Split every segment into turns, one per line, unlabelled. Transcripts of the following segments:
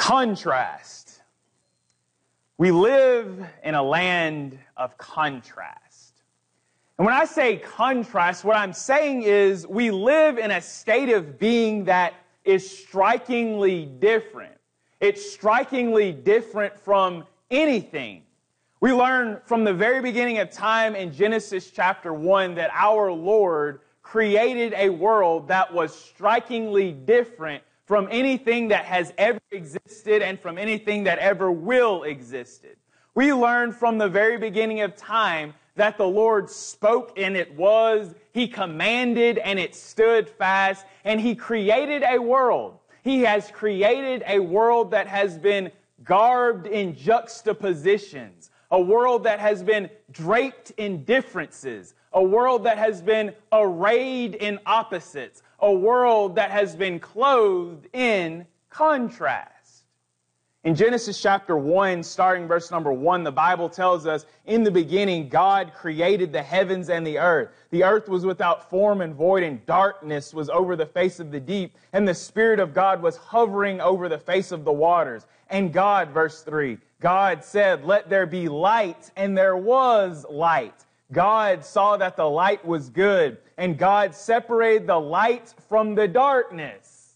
Contrast. We live in a land of contrast. And when I say contrast, what I'm saying is we live in a state of being that is strikingly different. It's strikingly different from anything. We learn from the very beginning of time in Genesis chapter 1 that our Lord created a world that was strikingly different from anything that has ever existed and from anything that ever will existed. We learn from the very beginning of time that the Lord spoke and it was, He commanded and it stood fast, and He created a world. He has created a world that has been garbed in juxtapositions, a world that has been draped in differences, a world that has been arrayed in opposites, a world that has been clothed in contrast. In Genesis chapter 1, starting verse number 1, the Bible tells us, in the beginning, God created the heavens and the earth. The earth was without form and void, and darkness was over the face of the deep, and the Spirit of God was hovering over the face of the waters. And God, verse 3, God said, "Let there be light," and there was light. God saw that the light was good, and God separated the light from the darkness.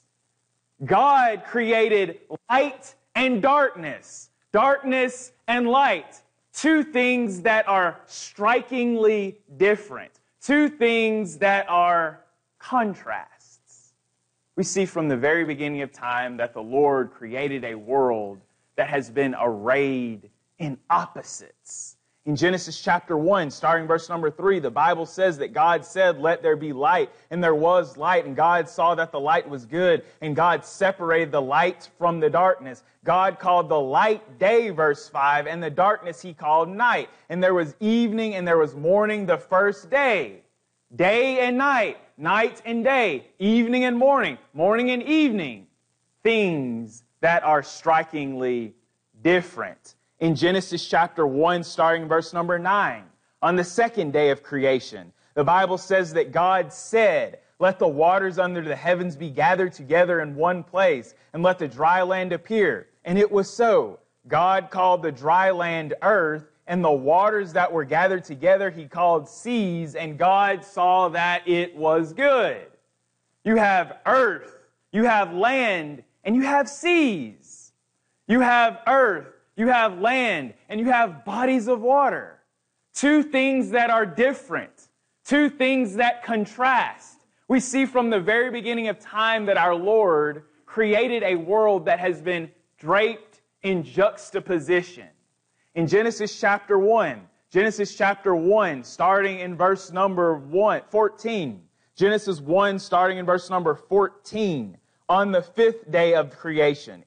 God created light and darkness, darkness and light, two things that are strikingly different, two things that are contrasts. We see from the very beginning of time that the Lord created a world that has been arrayed in opposites. In Genesis chapter 1, starting verse number 3, the Bible says that God said, "Let there be light," and there was light, and God saw that the light was good, and God separated the light from the darkness. God called the light day, verse 5, and the darkness He called night. And there was evening and there was morning the first day. Day and night, night and day, evening and morning, morning and evening. Things that are strikingly different. In Genesis chapter 1, starting verse number 9, on the second day of creation, the Bible says that God said, "Let the waters under the heavens be gathered together in one place, and let the dry land appear." And it was so. God called the dry land earth, and the waters that were gathered together He called seas, and God saw that it was good. You have earth, you have land, and you have seas. You have earth, you have land, and you have bodies of water. Two things that are different. Two things that contrast. We see from the very beginning of time that our Lord created a world that has been draped in juxtaposition. In Genesis chapter 1, starting in verse number 14. Genesis 1, starting in verse number 14. On the fourth day of creation.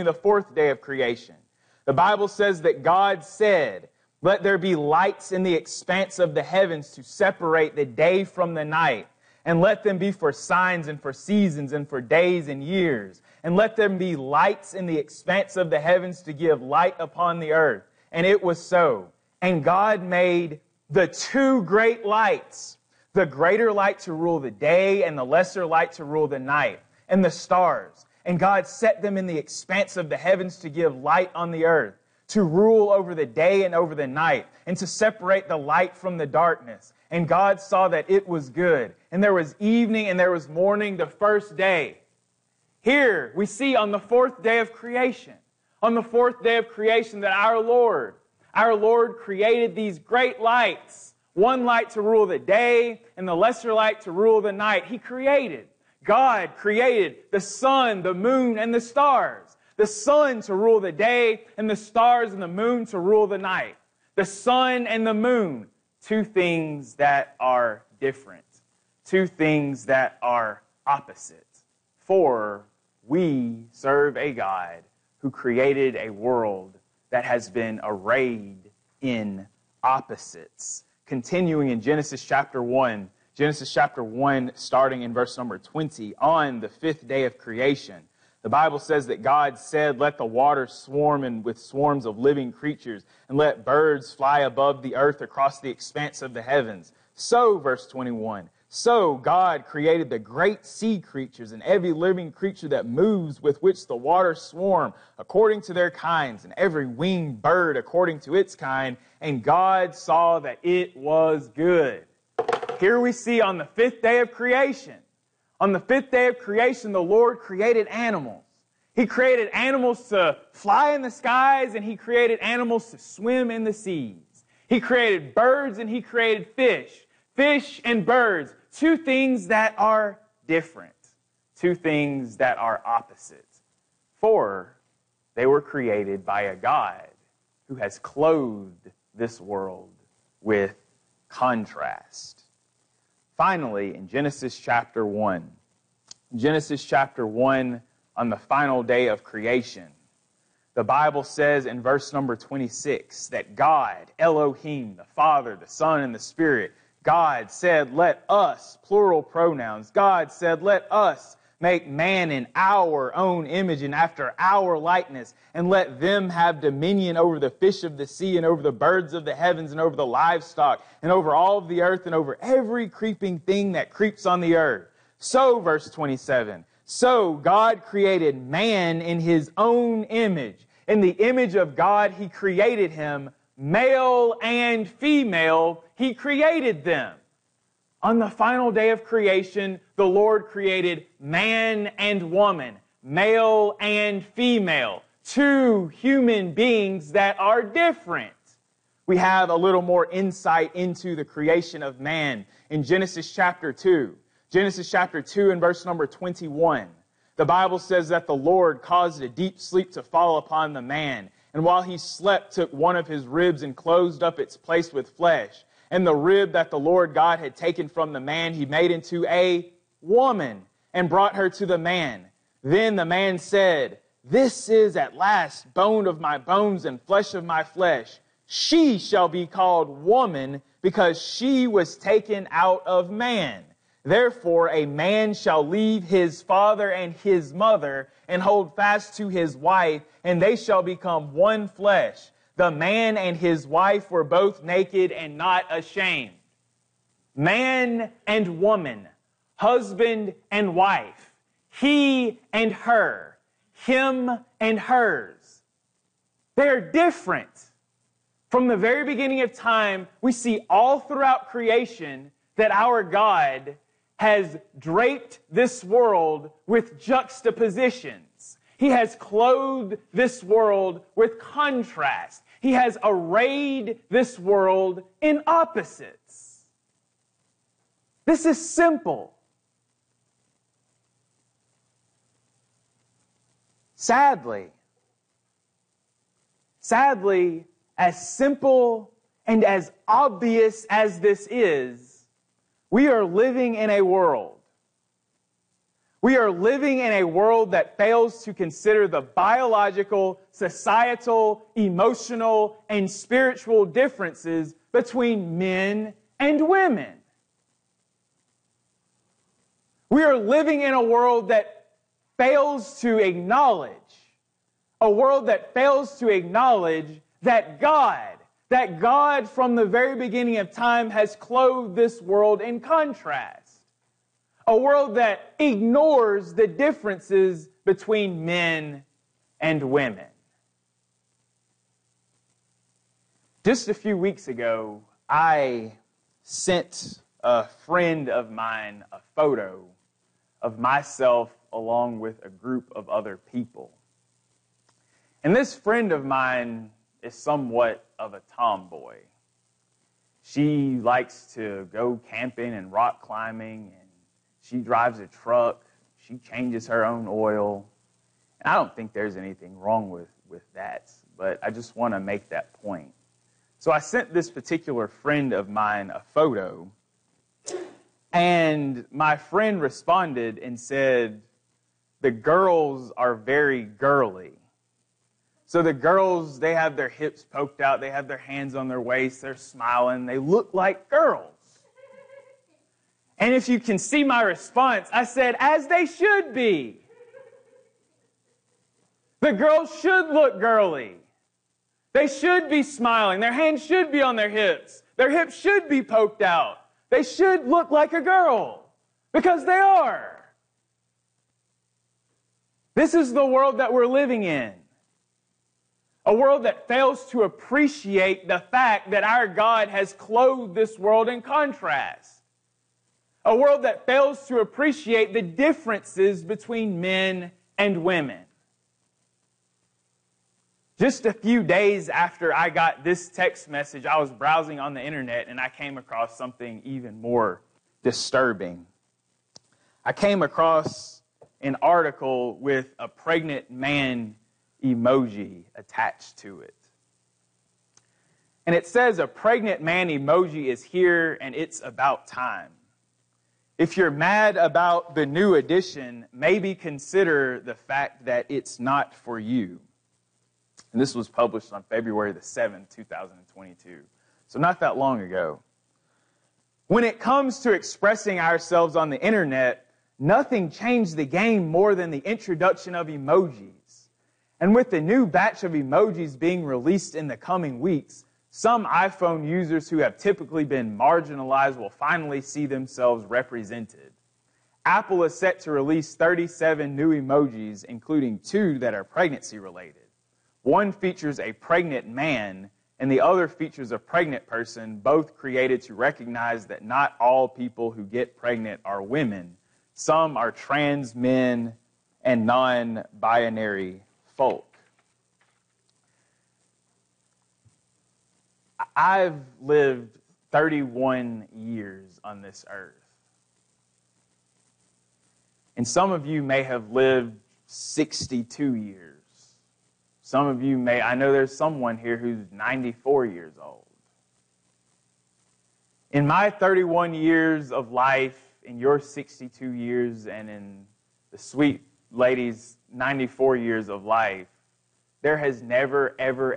The Bible says that God said, "Let there be lights in the expanse of the heavens to separate the day from the night. And let them be for signs and for seasons and for days and years. And let them be lights in the expanse of the heavens to give light upon the earth." And it was so. And God made the two great lights, the greater light to rule the day and the lesser light to rule the night, and the stars. And God set them in the expanse of the heavens to give light on the earth, to rule over the day and over the night, and to separate the light from the darkness. And God saw that it was good. And there was evening and there was morning the first day. Here we see on the fourth day of creation, that our Lord created these great lights. One light to rule the day and the lesser light to rule the night. God created the sun, the moon, and the stars. The sun to rule the day, and the stars and the moon to rule the night. The sun and the moon, two things that are different. Two things that are opposite. For we serve a God who created a world that has been arrayed in opposites. Continuing in Genesis chapter 1, starting in verse number 20, on the fifth day of creation, the Bible says that God said, "Let the waters swarm with swarms of living creatures, and let birds fly above the earth across the expanse of the heavens." So, verse 21, So God created the great sea creatures and every living creature that moves, with which the waters swarm, according to their kinds, and every winged bird according to its kind. And God saw that it was good. Here we see on the fifth day of creation. On the fifth day of creation, the Lord created animals. He created animals to fly in the skies, and He created animals to swim in the seas. He created birds and He created fish. Fish and birds, two things that are different, two things that are opposite. For they were created by a God who has clothed this world with contrast. Finally, in Genesis chapter 1, on the final day of creation, the Bible says in verse number 26 that God, Elohim, the Father, the Son, and the Spirit, God said, let us, plural pronouns, God said, let us make man in our own image and after our likeness, and let them have dominion over the fish of the sea and over the birds of the heavens and over the livestock and over all of the earth and over every creeping thing that creeps on the earth. So, verse 27, so God created man in His own image. In the image of God, He created him. Male and female, He created them. On the final day of creation, the Lord created man and woman, male and female, two human beings that are different. We have a little more insight into the creation of man in Genesis chapter 2. Genesis chapter 2 and verse number 21. The Bible says that the Lord caused a deep sleep to fall upon the man, and while he slept, took one of his ribs and closed up its place with flesh. And the rib that the Lord God had taken from the man, He made into a woman and brought her to the man. Then the man said, this is at last bone of my bones and flesh of my flesh. She shall be called woman, because she was taken out of man. Therefore a man shall leave his father and his mother and hold fast to his wife, and they shall become one flesh. The man and his wife were both naked and not ashamed. Man and woman, husband and wife, he and her, him and hers. They're different. From the very beginning of time, we see all throughout creation that our God has draped this world with juxtapositions. He has clothed this world with contrast. He has arrayed this world in opposites. This is simple. Sadly, as simple and as obvious as this is, we are living in a world. We are living in a world that fails to consider the biological, societal, emotional, and spiritual differences between men and women. We are living in a world that fails to acknowledge, that God from the very beginning of time has clothed this world in contrast. A world that ignores the differences between men and women. Just a few weeks ago, I sent a friend of mine a photo of myself along with a group of other people. And this friend of mine is somewhat of a tomboy. She likes to go camping and rock climbing, and she drives a truck. She changes her own oil. And I don't think there's anything wrong with that, but I just want to make that point. So I sent this particular friend of mine a photo, and my friend responded and said, the girls are very girly. So the girls, they have their hips poked out, they have their hands on their waist, they're smiling, they look like girls. And if you can see my response, I said, as they should be. The girls should look girly. They should be smiling. Their hands should be on their hips. Their hips should be poked out. They should look like a girl because they are. This is the world that we're living in. A world that fails to appreciate the fact that our God has clothed this world in contrast. A world that fails to appreciate the differences between men and women. Just a few days after I got this text message, I was browsing on the internet and I came across something even more disturbing. I came across an article with a pregnant man emoji attached to it. And it says a pregnant man emoji is here and it's about time. If you're mad about the new edition, maybe consider the fact that it's not for you. And this was published on February the 7th, 2022. So not that long ago. When it comes to expressing ourselves on the internet, nothing changed the game more than the introduction of emojis. And with the new batch of emojis being released in the coming weeks, some iPhone users who have typically been marginalized will finally see themselves represented. Apple is set to release 37 new emojis, including 2 that are pregnancy-related. One features a pregnant man, and the other features a pregnant person, both created to recognize that not all people who get pregnant are women. Some are trans men and non-binary folk. I've lived 31 years on this earth. And some of you may have lived 62 years. Some of you may, I know there's someone here who's 94 years old. In my 31 years of life, in your 62 years, and in the sweet lady's 94 years of life, there has never, ever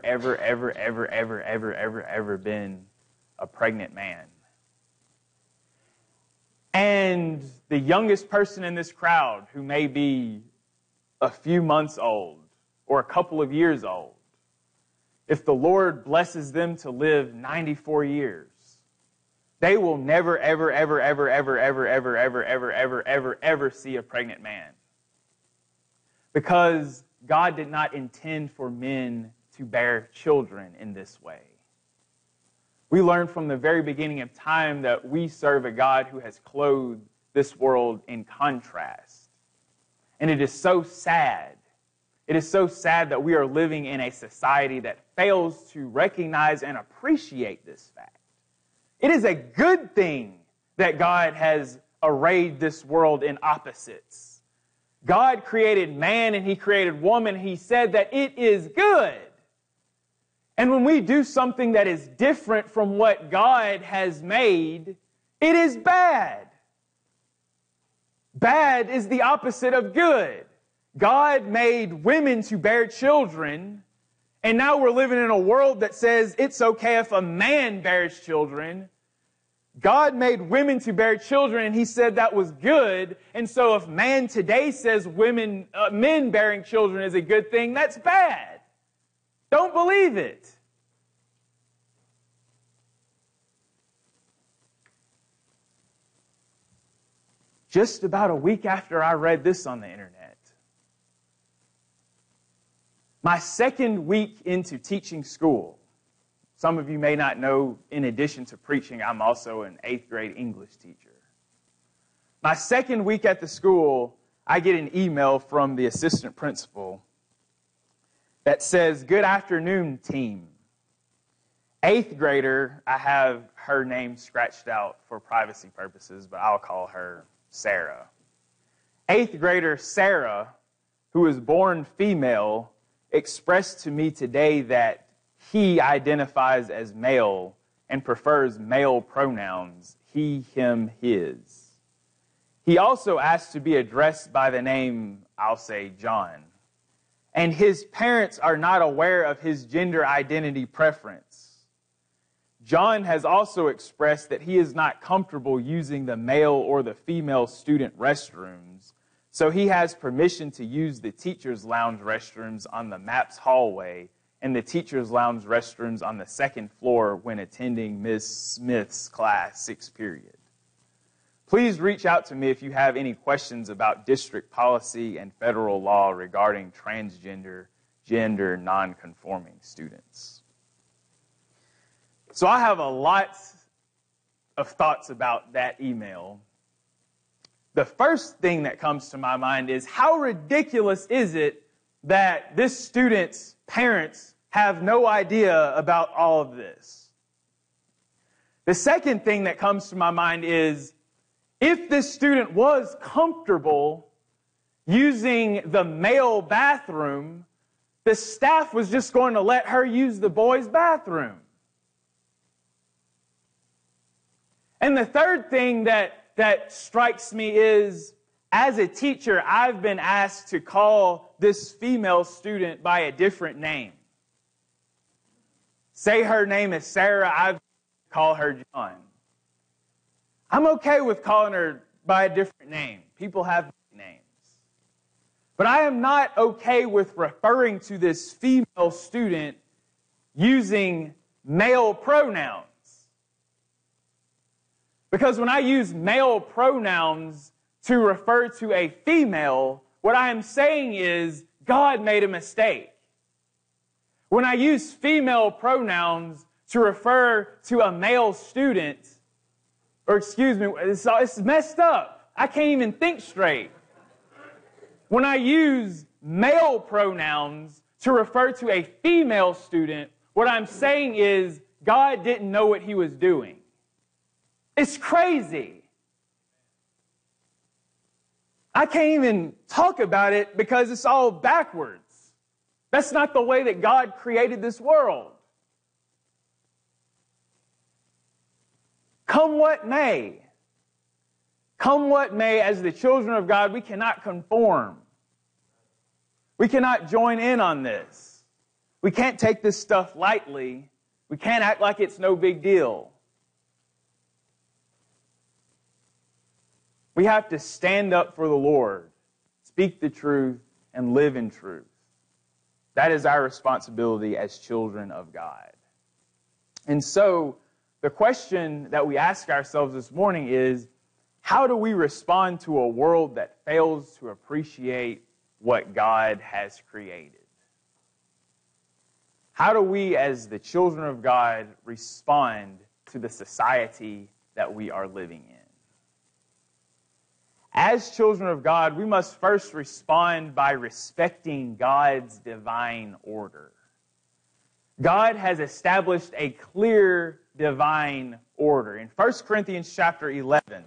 been a pregnant man. And the youngest person in this crowd, who may be a few months old, or a couple of years old, if the Lord blesses them to live 94 years, they will never, ever see a pregnant man. Because God did not intend for men to bear children in this way. We learned from the very beginning of time that we serve a God who has clothed this world in contrast. And it is so sad. It is so sad that we are living in a society that fails to recognize and appreciate this fact. It is a good thing that God has arrayed this world in opposites. God created man and He created woman. He said that it is good. And when we do something that is different from what God has made, it is bad. Bad is the opposite of good. God made women to bear children, and now we're living in a world that says it's okay if a man bears children. God made women to bear children, and He said that was good. And so if man today says men bearing children is a good thing, that's bad. Don't believe it. Just about a week after I read this on the internet, my second week into teaching school, some of you may not know, in addition to preaching, I'm also an 8th grade English teacher. My second week at the school, I get an email from the assistant principal that says, "Good afternoon, team. 8th grader," I have her name scratched out for privacy purposes, but I'll call her Sarah. 8th grader Sarah, who was born female, expressed to me today that he identifies as male and prefers male pronouns, he, him, his. He also asked to be addressed by the name, I'll say, John. And his parents are not aware of his gender identity preference. John has also expressed that he is not comfortable using the male or the female student restrooms, so he has permission to use the teacher's lounge restrooms on the MAPS hallway and the teacher's lounge restrooms on the second floor when attending Ms. Smith's class 6th period. Please reach out to me if you have any questions about district policy and federal law regarding transgender, gender, non-conforming students. So I have a lot of thoughts about that email. The first thing that comes to my mind is, how ridiculous is it that this student's parents have no idea about all of this? The second thing that comes to my mind is, if this student was comfortable using the male bathroom, the staff was just going to let her use the boys' bathroom. And the third thing that strikes me is, as a teacher, I've been asked to call this female student by a different name. Say her name is Sarah, I call her John. I'm okay with calling her by a different name. People have names. But I am not okay with referring to this female student using male pronouns. Because when I use male pronouns to refer to a female, what I am saying is God made a mistake. When I use female pronouns to refer to a male student, or excuse me, it's messed up. I can't even think straight. When I use male pronouns to refer to a female student, what I'm saying is God didn't know what he was doing. It's crazy. I can't even talk about it because it's all backwards. That's not the way that God created this world. Come what may, as the children of God, we cannot conform. We cannot join in on this. We can't take this stuff lightly. We can't act like it's no big deal. We have to stand up for the Lord, speak the truth, and live in truth. That is our responsibility as children of God. And so, the question that we ask ourselves this morning is, how do we respond to a world that fails to appreciate what God has created? How do we, as the children of God, respond to the society that we are living in? As children of God, we must first respond by respecting God's divine order. God has established a clear divine order. In 1 Corinthians chapter 11,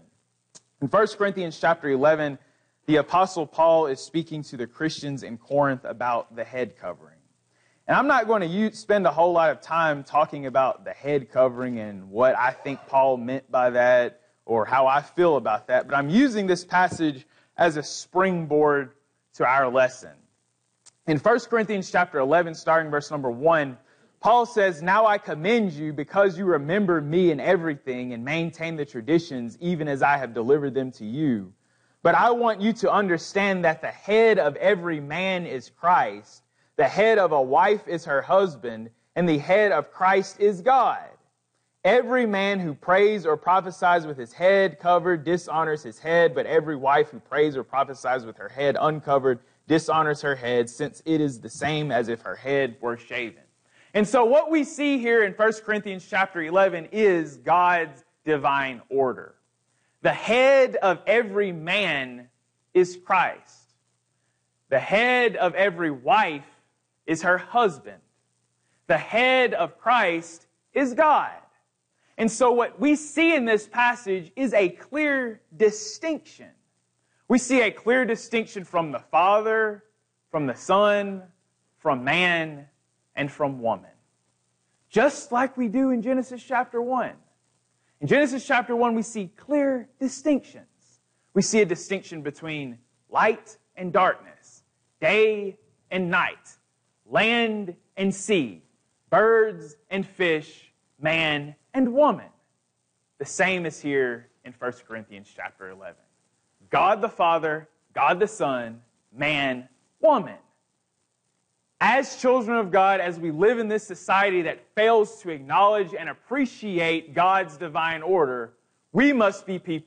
the Apostle Paul is speaking to the Christians in Corinth about the head covering. And I'm not going to spend a whole lot of time talking about the head covering and what I think Paul meant by that or how I feel about that, but I'm using this passage as a springboard to our lesson. In 1 Corinthians chapter 11, starting verse number 1, Paul says, "Now I commend you because you remember me in everything and maintain the traditions even as I have delivered them to you. But I want you to understand that the head of every man is Christ, the head of a wife is her husband, and the head of Christ is God. Every man who prays or prophesies with his head covered dishonors his head, but every wife who prays or prophesies with her head uncovered dishonors her head, since it is the same as if her head were shaven." And so what we see here in 1 Corinthians chapter 11 is God's divine order. The head of every man is Christ. The head of every wife is her husband. The head of Christ is God. And so what we see in this passage is a clear distinction. We see a clear distinction from the Father, from the Son, from man, and from woman. Just like we do in Genesis chapter 1. In Genesis chapter 1, we see clear distinctions. We see a distinction between light and darkness, day and night, land and sea, birds and fish, man and woman. The same is here in 1 Corinthians chapter 11. God the Father, God the Son, man, woman. As children of God, as we live in this society that fails to acknowledge and appreciate God's divine order, we must be people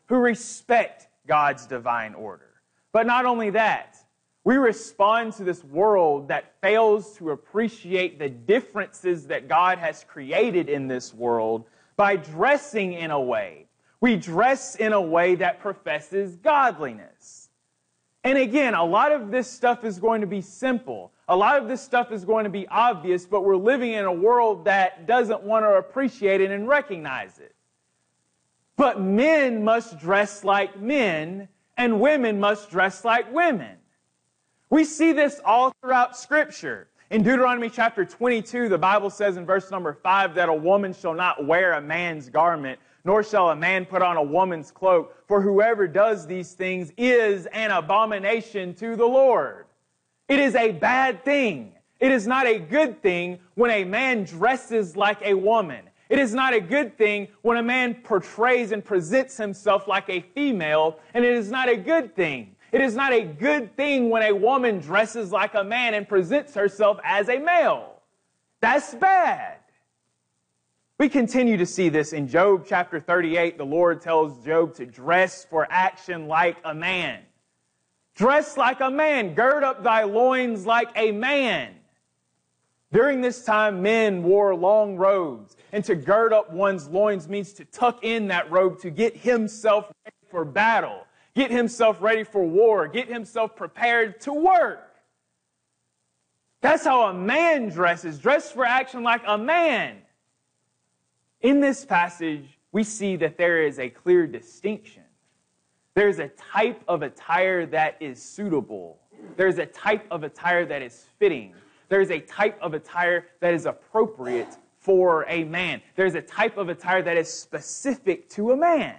who respect God's divine order. But not only that, we respond to this world that fails to appreciate the differences that God has created in this world by dressing in a way. We dress in a way that professes godliness. And again, a lot of this stuff is going to be simple. A lot of this stuff is going to be obvious, but we're living in a world that doesn't want to appreciate it and recognize it. But men must dress like men, and women must dress like women. We see this all throughout Scripture. In Deuteronomy chapter 22, the Bible says in verse number 5 that a woman shall not wear a man's garment, nor shall a man put on a woman's cloak, for whoever does these things is an abomination to the Lord. It is a bad thing. It is not a good thing when a man dresses like a woman. It is not a good thing when a man portrays and presents himself like a female, and it is not a good thing. It is not a good thing when a woman dresses like a man and presents herself as a male. That's bad. We continue to see this in Job chapter 38. The Lord tells Job to dress for action like a man. Dress like a man. Gird up thy loins like a man. During this time, men wore long robes. And to gird up one's loins means to tuck in that robe to get himself ready for battle. Get himself ready for war. Get himself prepared to work. That's how a man dresses. Dress for action like a man. In this passage, we see that there is a clear distinction. There's a type of attire that is suitable. There's a type of attire that is fitting. There's a type of attire that is appropriate for a man. There's a type of attire that is specific to a man.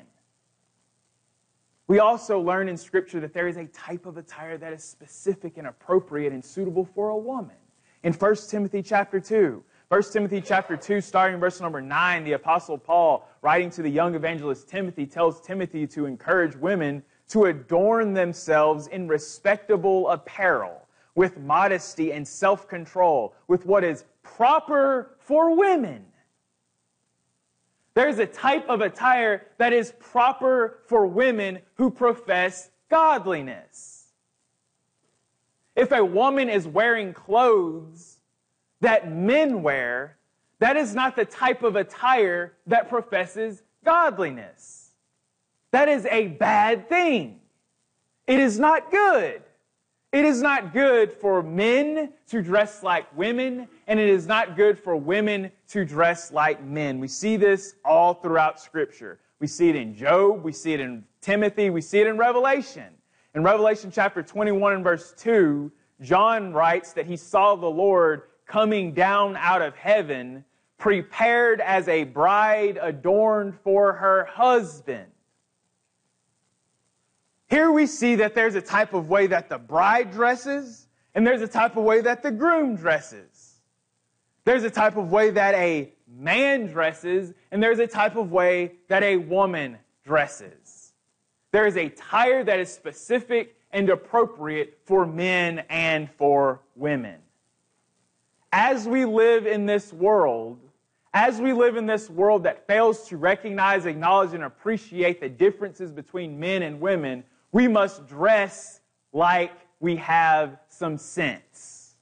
We also learn in Scripture that there is a type of attire that is specific and appropriate and suitable for a woman. In 1 Timothy chapter 2, 1 Timothy chapter 2, starting in verse number 9, the Apostle Paul, writing to the young evangelist Timothy, tells Timothy to encourage women to adorn themselves in respectable apparel, with modesty and self-control, with what is proper for women. There's a type of attire that is proper for women who profess godliness. If a woman is wearing clothes that men wear, that is not the type of attire that professes godliness. That is a bad thing. It is not good. It is not good for men to dress like women, and it is not good for women to dress like men. We see this all throughout Scripture. We see it in Job, we see it in Timothy, we see it in Revelation. In Revelation chapter 21 and verse 2, John writes that he saw the Lord coming down out of heaven, prepared as a bride adorned for her husband. Here we see that there's a type of way that the bride dresses, and there's a type of way that the groom dresses. There's a type of way that a man dresses, and there's a type of way that a woman dresses. There is a attire that is specific and appropriate for men and for women. As we live in this world that fails to recognize, acknowledge, and appreciate the differences between men and women, we must dress like we have some sense.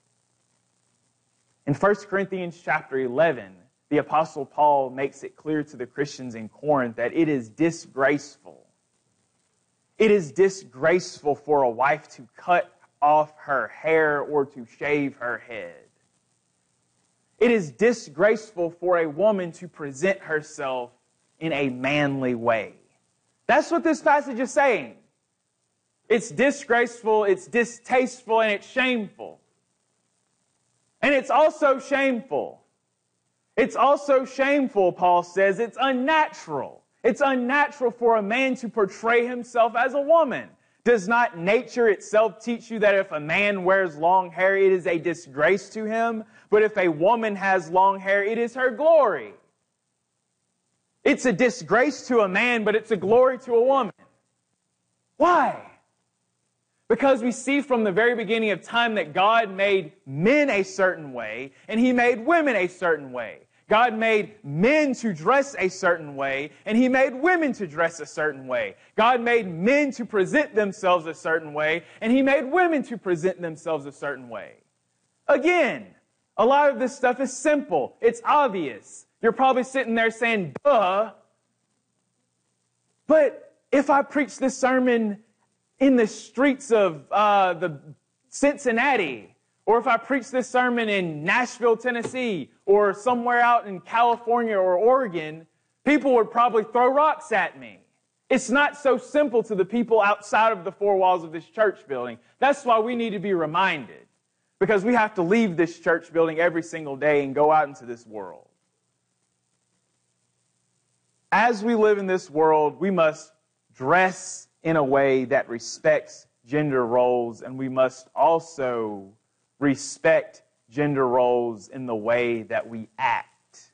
In 1 Corinthians chapter 11, the Apostle Paul makes it clear to the Christians in Corinth that it is disgraceful. It is disgraceful for a wife to cut off her hair or to shave her head. It is disgraceful for a woman to present herself in a manly way. That's what this passage is saying. It's disgraceful, it's distasteful, and it's shameful. And it's also shameful. It's also shameful, Paul says. It's unnatural. It's unnatural for a man to portray himself as a woman. Does not nature itself teach you that if a man wears long hair, it is a disgrace to him? But if a woman has long hair, it is her glory. It's a disgrace to a man, but it's a glory to a woman. Why? Because we see from the very beginning of time that God made men a certain way, and He made women a certain way. God made men to dress a certain way, and He made women to dress a certain way. God made men to present themselves a certain way, and He made women to present themselves a certain way. Again, a lot of this stuff is simple. It's obvious. You're probably sitting there saying, duh. But if I preach this sermon in the streets of the Cincinnati, or if I preach this sermon in Nashville, Tennessee, or somewhere out in California or Oregon, people would probably throw rocks at me. It's not so simple to the people outside of the four walls of this church building. That's why we need to be reminded, because we have to leave this church building every single day and go out into this world. As we live in this world, we must dress in a way that respects gender roles, and we must also respect gender roles in the way that we act.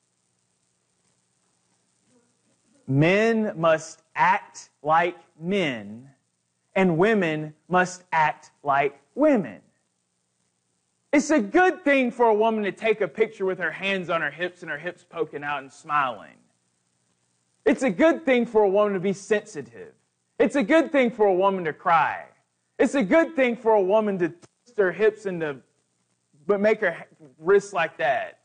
Men must act like men, and women must act like women. It's a good thing for a woman to take a picture with her hands on her hips and her hips poking out and smiling. It's a good thing for a woman to be sensitive. It's a good thing for a woman to cry. It's a good thing for a woman to twist her hips and but make her wrists like that.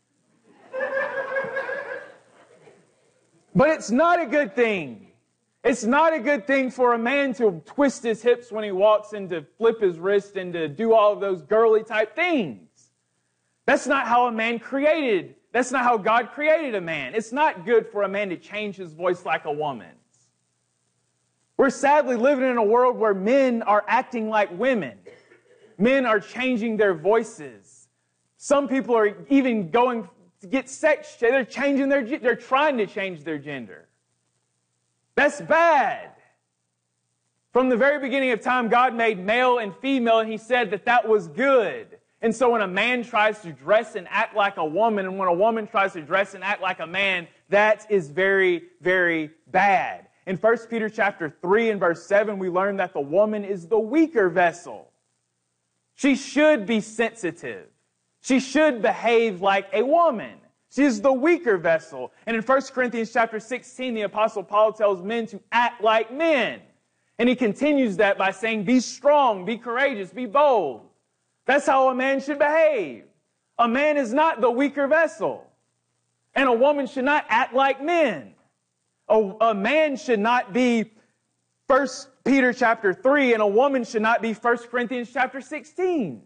But it's not a good thing. It's not a good thing for a man to twist his hips when he walks and to flip his wrist and to do all of those girly type things. That's not how a man created. That's not how God created a man. It's not good for a man to change his voice like a woman's. We're sadly living in a world where men are acting like women. Men are changing their voices. Some people are even going to get sex. They're trying to change their gender. That's bad. From the very beginning of time, God made male and female, and He said that that was good. And so when a man tries to dress and act like a woman, and when a woman tries to dress and act like a man, that is very, very bad. In 1 Peter chapter 3 and verse 7, we learn that the woman is the weaker vessel. She should be sensitive. She should behave like a woman. She is the weaker vessel. And in 1 Corinthians chapter 16, the Apostle Paul tells men to act like men. And he continues that by saying, be strong, be courageous, be bold. That's how a man should behave. A man is not the weaker vessel. And a woman should not act like men. A man should not be 1 Peter chapter 3, and a woman should not be 1 Corinthians chapter 16.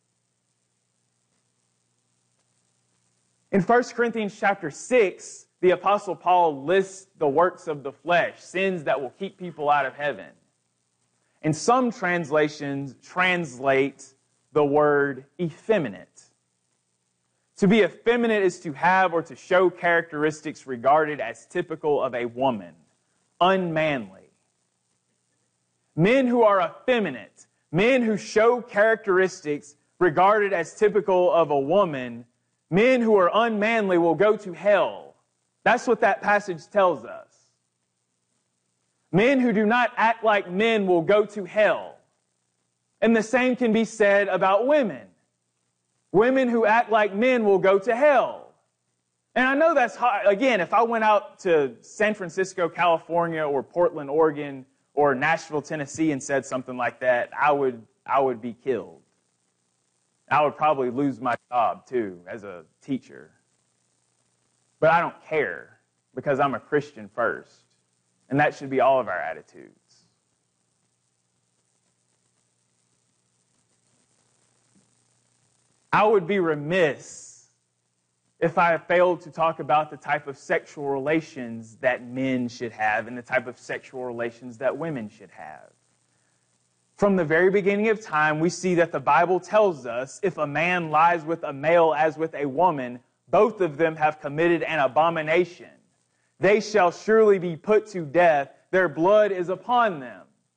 In 1 Corinthians chapter 6, the Apostle Paul lists the works of the flesh, sins that will keep people out of heaven. And some translations translate the word effeminate. To be effeminate is to have or to show characteristics regarded as typical of a woman, unmanly. Men who are effeminate, men who show characteristics regarded as typical of a woman, men who are unmanly will go to hell. That's what that passage tells us. Men who do not act like men will go to hell. And the same can be said about women. Women who act like men will go to hell. And I know that's hard. Again, if I went out to San Francisco, California, or Portland, Oregon, or Nashville, Tennessee, and said something like that, I would be killed. I would probably lose my job, too, as a teacher. But I don't care, because I'm a Christian first. And that should be all of our attitudes. I would be remiss if I failed to talk about the type of sexual relations that men should have and the type of sexual relations that women should have. From the very beginning of time, we see that the Bible tells us if a man lies with a male as with a woman, both of them have committed an abomination. They shall surely be put to death. Their blood is upon them.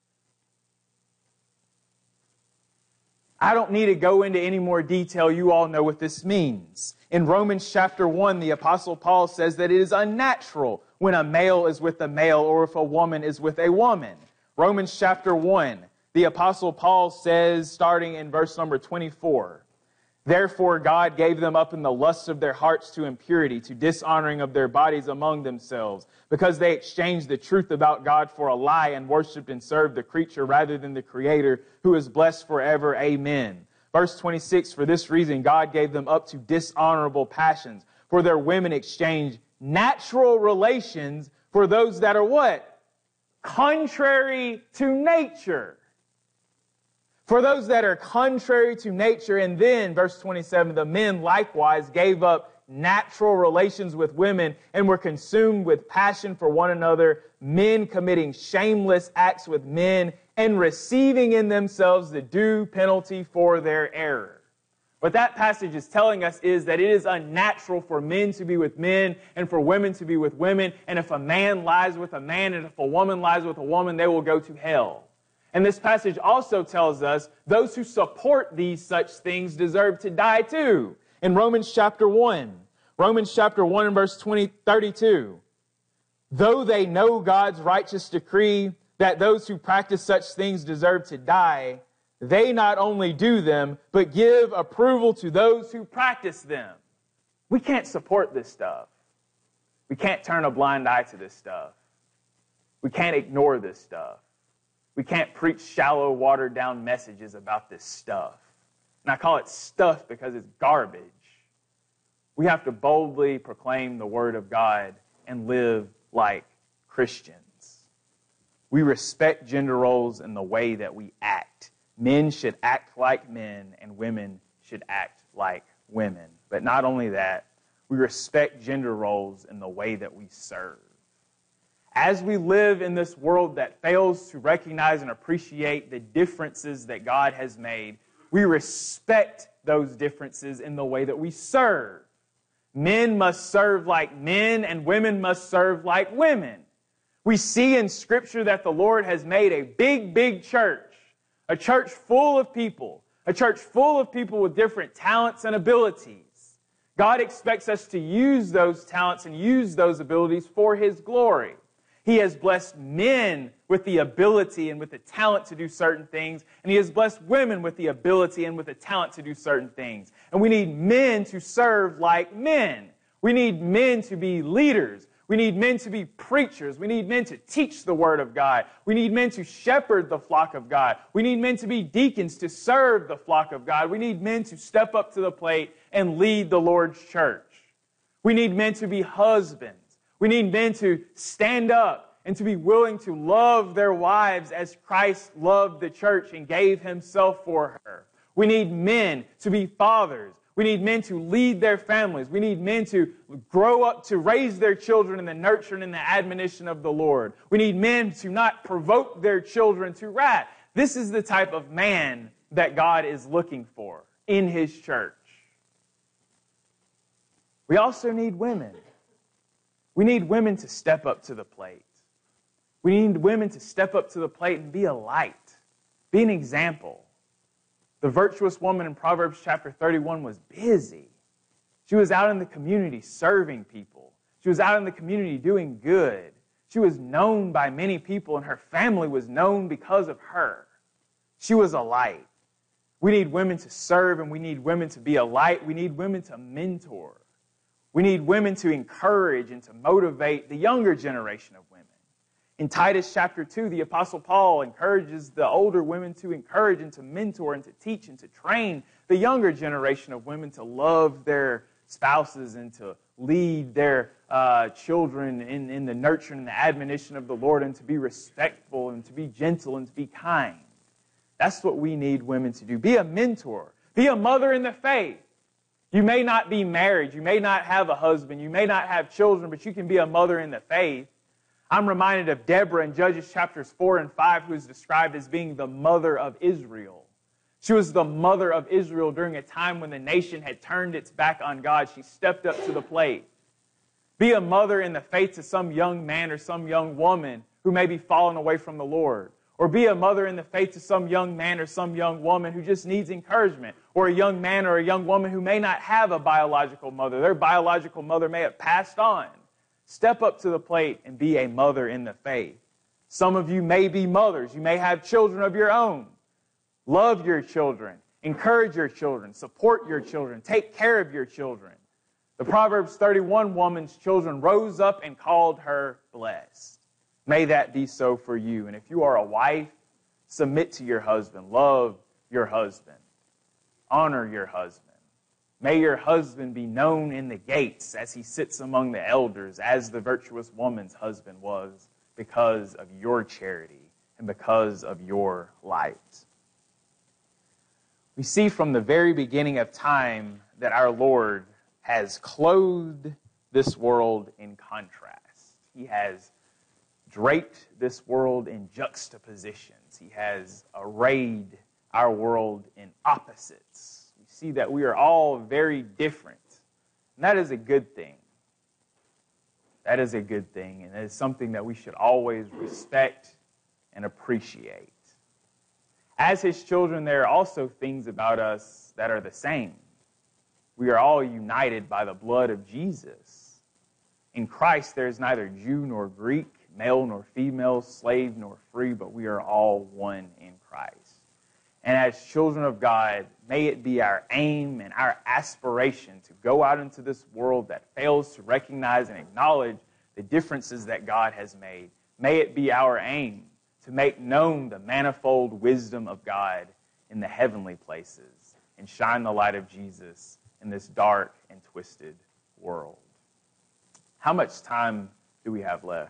I don't need to go into any more detail. You all know what this means. In Romans chapter 1, the Apostle Paul says that it is unnatural when a male is with a male or if a woman is with a woman. Romans chapter 1, the Apostle Paul says, starting in verse number 24, Therefore God gave them up in the lusts of their hearts to impurity, to dishonoring of their bodies among themselves, because they exchanged the truth about God for a lie and worshipped and served the creature rather than the Creator, who is blessed forever. Amen. Verse 26, for this reason God gave them up to dishonorable passions, for their women exchanged natural relations for those that are what? Contrary to nature. For those that are contrary to nature. And then, verse 27, the men likewise gave up natural relations with women and were consumed with passion for one another, men committing shameless acts with men and receiving in themselves the due penalty for their error. What that passage is telling us is that it is unnatural for men to be with men and for women to be with women. And if a man lies with a man and if a woman lies with a woman, they will go to hell. And this passage also tells us those who support these such things deserve to die too. In Romans chapter 1 and verse 32, though they know God's righteous decree that those who practice such things deserve to die, they not only do them, but give approval to those who practice them. We can't support this stuff. We can't turn a blind eye to this stuff. We can't ignore this stuff. We can't preach shallow, watered-down messages about this stuff. And I call it stuff because it's garbage. We have to boldly proclaim the Word of God and live like Christians. We respect gender roles in the way that we act. Men should act like men, and women should act like women. But not only that, we respect gender roles in the way that we serve. As we live in this world that fails to recognize and appreciate the differences that God has made, we respect those differences in the way that we serve. Men must serve like men, and women must serve like women. We see in Scripture that the Lord has made a big, big church, a church full of people with different talents and abilities. God expects us to use those talents and use those abilities for His glory. He has blessed men with the ability and with the talent to do certain things, and He has blessed women with the ability and with the talent to do certain things. And we need men to serve like men. We need men to be leaders. We need men to be preachers. We need men to teach the Word of God. We need men to shepherd the flock of God. We need men to be deacons to serve the flock of God. We need men to step up to the plate and lead the Lord's church. We need men to be husbands. We need men to stand up and to be willing to love their wives as Christ loved the church and gave Himself for her. We need men to be fathers. We need men to lead their families. We need men to grow up to raise their children in the nurture and in the admonition of the Lord. We need men to not provoke their children to wrath. This is the type of man that God is looking for in His church. We also need women. We need women to step up to the plate. We need women to step up to the plate and be a light, be an example. The virtuous woman in Proverbs chapter 31 was busy. She was out in the community serving people. She was out in the community doing good. She was known by many people, and her family was known because of her. She was a light. We need women to serve, and we need women to be a light. We need women to mentor. We need women to encourage and to motivate the younger generation of women. In Titus chapter 2, the Apostle Paul encourages the older women to encourage and to mentor and to teach and to train the younger generation of women to love their spouses and to lead their children in the nurturing and the admonition of the Lord, and to be respectful and to be gentle and to be kind. That's what we need women to do. Be a mentor. Be a mother in the faith. You may not be married. You may not have a husband. You may not have children, but you can be a mother in the faith. I'm reminded of Deborah in Judges chapters 4 and 5, who is described as being the mother of Israel. She was the mother of Israel during a time when the nation had turned its back on God. She stepped up to the plate. Be a mother in the faith to some young man or some young woman who may be fallen away from the Lord. Or be a mother in the faith to some young man or some young woman who just needs encouragement. Or a young man or a young woman who may not have a biological mother. Their biological mother may have passed on. Step up to the plate and be a mother in the faith. Some of you may be mothers. You may have children of your own. Love your children. Encourage your children. Support your children. Take care of your children. The Proverbs 31 woman's children rose up and called her blessed. May that be so for you. And if you are a wife, submit to your husband. Love your husband. Honor your husband. May your husband be known in the gates as he sits among the elders, as the virtuous woman's husband was, because of your charity and because of your light. We see from the very beginning of time that our Lord has clothed this world in contrast. He has draped this world in juxtapositions. He has arrayed our world in opposites. We see that we are all very different. And that is a good thing. That is a good thing, and it is something that we should always respect and appreciate. As His children, there are also things about us that are the same. We are all united by the blood of Jesus. In Christ, there is neither Jew nor Greek, male nor female, slave nor free, but we are all one in Christ. And as children of God, may it be our aim and our aspiration to go out into this world that fails to recognize and acknowledge the differences that God has made. May it be our aim to make known the manifold wisdom of God in the heavenly places and shine the light of Jesus in this dark and twisted world. How much time do we have left?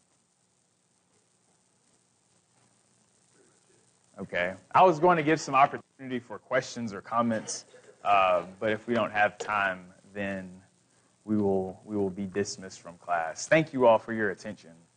Okay. I was going to give some opportunity for questions or comments, but if we don't have time, then we will be dismissed from class. Thank you all for your attention.